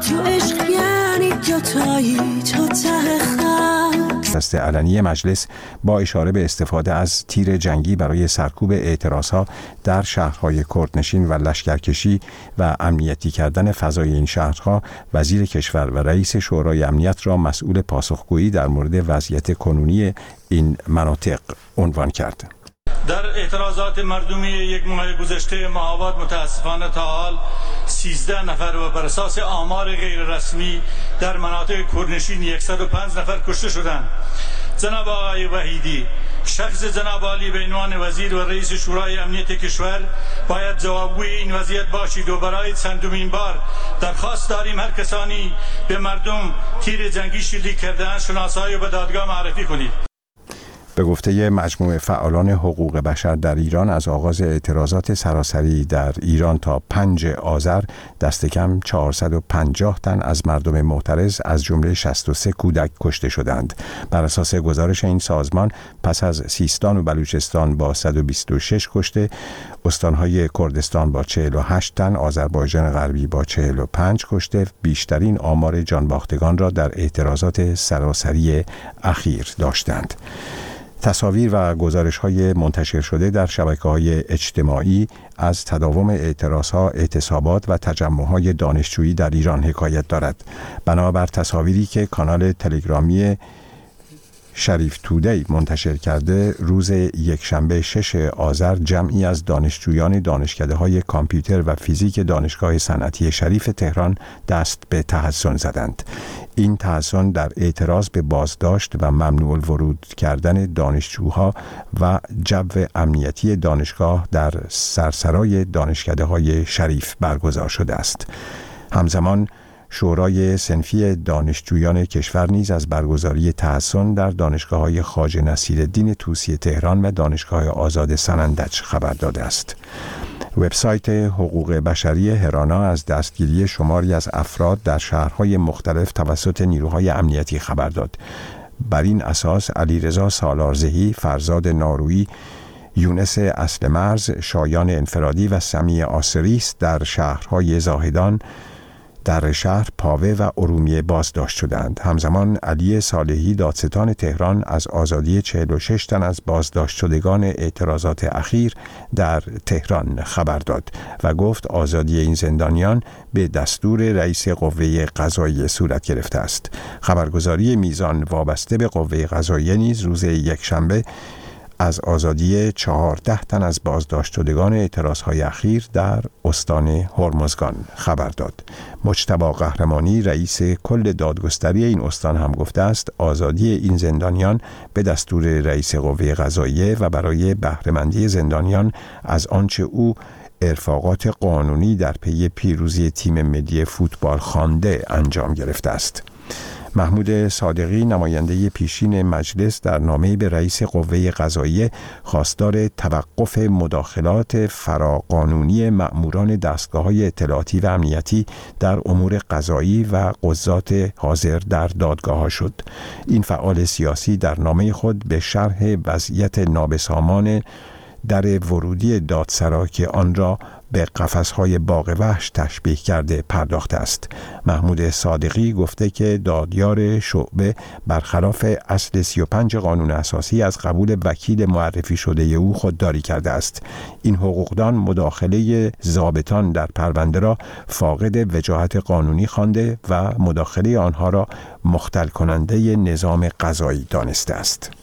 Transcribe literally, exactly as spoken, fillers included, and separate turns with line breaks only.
تو عشق یعنی دوتایی تا ته خط.
دست علنی مجلس با اشاره به استفاده از تیر جنگی برای سرکوب اعتراضها در شهرهای کردنشین و لشکرکشی و امنیتی کردن فضای این شهرها، وزیر کشور و رئیس شورای امنیت را مسئول پاسخگویی در مورد وضعیت کنونی این مناطق عنوان کرد.
در اعتراضات مردمی یک ماه گذشته مهاباد متاسفانه تا حال سیزده نفر و بر اساس آمار غیر رسمی در مناطق کردنشین صد و پنج نفر کشته شدند. جناب آقای وحیدی، شخص جناب علی به عنوان وزیر و رئیس شورای امنیت کشور باید جوابگوی این وضعیت باشید و برای چندمین بار درخواست داریم هر کسانی به مردم تیر جنگی شلیک کرده‌اند شناسایی و به دادگاه معرفی کنید.
به گفته مجموعه فعالان حقوق بشر در ایران، از آغاز اعتراضات سراسری در ایران تا پنج آذر دست کم چهارصد و پنجاه تن از مردم معترض از جمله شصت و سه کودک کشته شدند. بر اساس گزارش این سازمان، پس از سیستان و بلوچستان با صد و بیست و شش کشته، استانهای کردستان با چهل و هشت تن، آذربایجان غربی با چهل و پنج کشته، بیشترین آمار جانباختگان را در اعتراضات سراسری اخیر داشتند. تصاویر و گزارش‌های منتشر شده در شبکه‌های اجتماعی از تداوم اعتراضها، اعتصابات و تجمع‌های دانشجویی در ایران حکایت دارد. بنابر تصاویری که کانال تلگرامی شریف تودی منتشر کرده، روز یکشنبه شش آذر جمعی از دانشجویان دانشکده‌های کامپیوتر و فیزیک دانشگاه صنعتی شریف تهران دست به تحصن زدند. این تحصن در اعتراض به بازداشت و ممنوع الورود کردن دانشجوها و جو امنیتی دانشگاه در سرسرای دانشکده‌های شریف برگزار شده است. همزمان شورای صنفی دانشجویان کشور نیز از برگزاری تحصن در دانشگاه‌های خواجه نصیرالدین طوسی تهران و دانشگاه آزاد سنندج خبر داده است. وبسایت حقوق بشری هرانا از دستگیری شماری از افراد در شهرهای مختلف توسط نیروهای امنیتی خبر داد. بر این اساس علیرضا سالارزهی، فرزاد نارویی، یونس اصل مرز، شایان انفرادی و سمیع آسریس در شهرهای زاهدان، در شهر پاوه و ارومیه بازداشت شدند. همزمان علی صالحی، دادستان تهران، از آزادی چهل و شش تن از بازداشت شدگان اعتراضات اخیر در تهران خبر داد و گفت آزادی این زندانیان به دستور رئیس قوه قضاییه صورت گرفته است. خبرگزاری میزان وابسته به قوه قضاییه نیز روز یکشنبه از آزادی چهارده تن از بازداشت شدگان اعتراضهای اخیر در استان هرمزگان خبر داد. مجتبی قهرمانی، رئیس کل دادگستری این استان، هم گفته است آزادی این زندانیان به دستور رئیس قوه قضاییه و برای بهره‌مندی زندانیان از آنچه او ارفاقات قانونی در پی پیروزی تیم ملی فوتبال خوانده انجام گرفته است. محمود صادقی، نماینده پیشین مجلس، در نامه‌ای به رئیس قوه قضاییه خواستار توقف مداخلات فراقانونی مأموران دستگاه‌های اطلاعاتی و امنیتی در امور قضایی و قضات حاضر در دادگاه‌ها شد. این فعال سیاسی در نامه خود به شرح وضعیت نابسامان در ورودی دادسرا که آن را به قفس‌های باغ وحش تشبیه کرده پرداخته است. محمود صادقی گفته که دادیار شعبه برخلاف اصل سی و پنج قانون اساسی از قبول وکیل معرفی شده او خودداری کرده است. این حقوقدان مداخله ضابطان در پرونده را فاقد وجاهت قانونی خوانده و مداخله آنها را مختل کننده نظام قضایی دانسته است.